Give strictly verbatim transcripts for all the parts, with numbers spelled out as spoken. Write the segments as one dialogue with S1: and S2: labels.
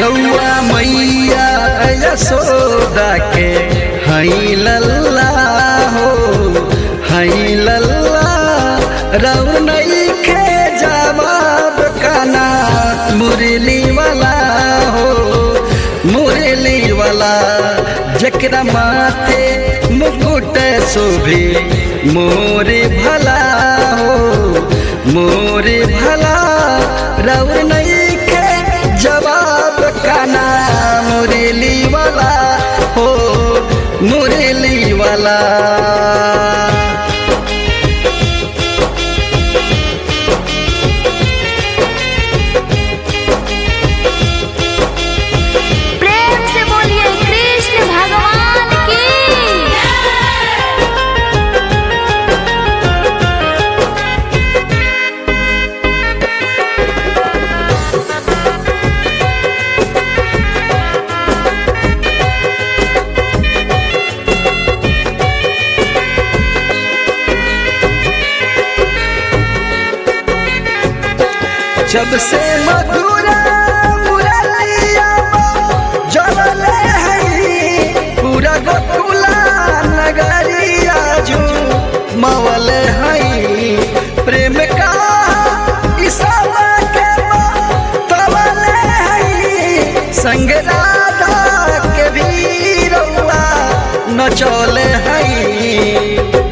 S1: रउआ मैया यशोदा के हई लल्ला हो हई लल्ला रउ नइखे जवाब काना मुरली वाला हो मुरली वाला जकरा माथे मुकुट शोभे मोरे भला हो मोरे भला रउ नइखे जवाब काना मुरली वाला हो मुरली वाला।
S2: प्रेम से बोलिए कृष्ण भगवान की।
S1: जब से मधुरा मुरलिया जलले हई पूरा गोकुला नगरिया जो मवले हई प्रेम का ईसवा के तवले हई संग राधा के भी रउआ नचौले हई।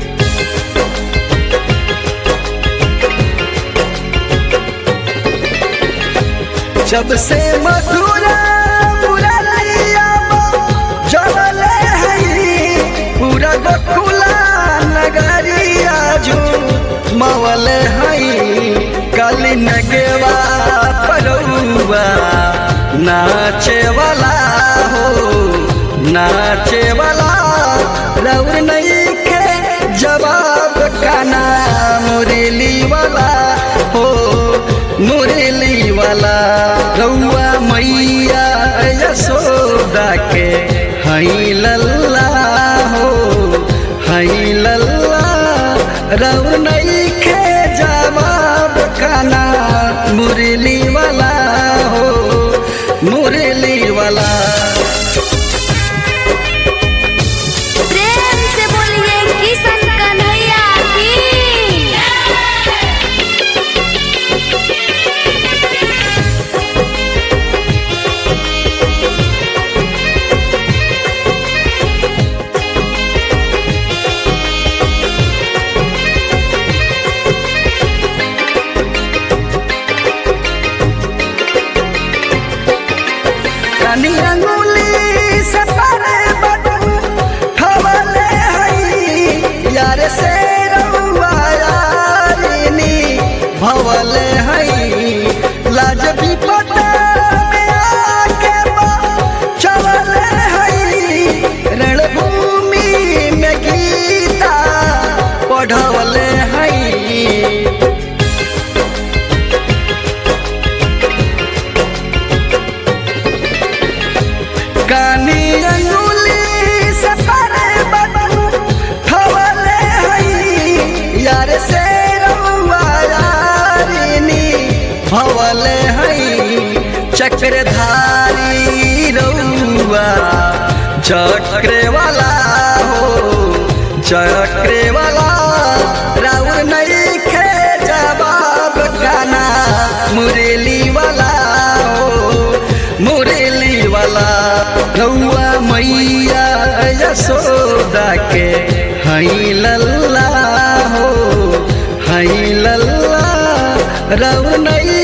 S1: जब से मधुरा मुरलिया जलले हई पूरा गोकुला नगरिया जो मवले हई काली नगवा परौआ नाचे वाला हो नाचे वाला रउ नइखे जवाब काना मुरली वाला हो मुरली वाला रउआ मैया यशोदा के हई लल्ला हो हई लल्ला रउ नइखे जवाब काना मुरली वाला हो मुरली वाला।
S2: प्रेम से बोलिए किशन कन्हैया की।
S1: कानी अंगुली से परे बटन खवले हई यार से रउआ यारिनी भवले हई लाज विपत में आके चवले हई रणभूमि में गीता पढ़वले हई। कानी अंगुली से परे बटन खवले हई यार से रउआ यारिनी भवले हई चक्रधारी रउआ चक्र वाला हो चक्र वाला रउ नइखे जवाब काना मुरली वाला हो मुरली वाला रउआ मैया यशोदा के हई लल्ला हो हई लल्ला रउ नइ